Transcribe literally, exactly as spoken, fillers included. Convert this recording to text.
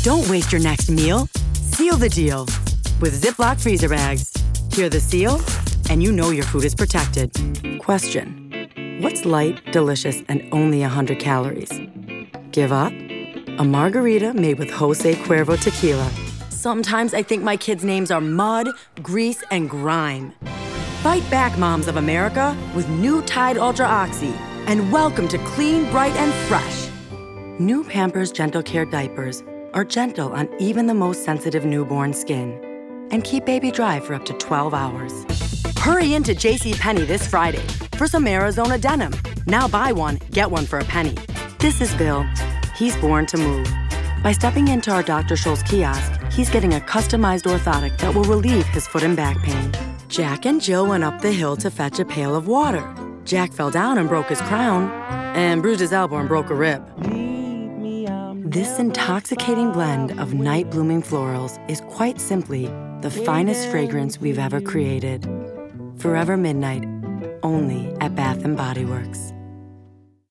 Don't waste your next meal. Seal the deal with Ziploc freezer bags. Hear the seal, and you know your food is protected. Question: what's light, delicious, and only one hundred calories? Give up? A margarita made with Jose Cuervo tequila. Sometimes I think my kids' names are mud, grease, and grime. Fight back, moms of America, with new Tide Ultra Oxy. And welcome to clean, bright, and fresh. New Pampers Gentle Care diapers are gentle on even the most sensitive newborn skin and keep baby dry for up to twelve hours. Hurry into JCPenney this Friday for some Arizona denim. Now buy one, get one for a penny. This is Bill. He's born to move. By stepping into our Doctor Scholl's kiosk, he's getting a customized orthotic that will relieve his foot and back pain. Jack and Jill went up the hill to fetch a pail of water. Jack fell down and broke his crown, and bruised his elbow and broke a rib. This intoxicating blend of night-blooming florals is quite simply the finest fragrance we've ever created. Forever Midnight, only at Bath and Body Works.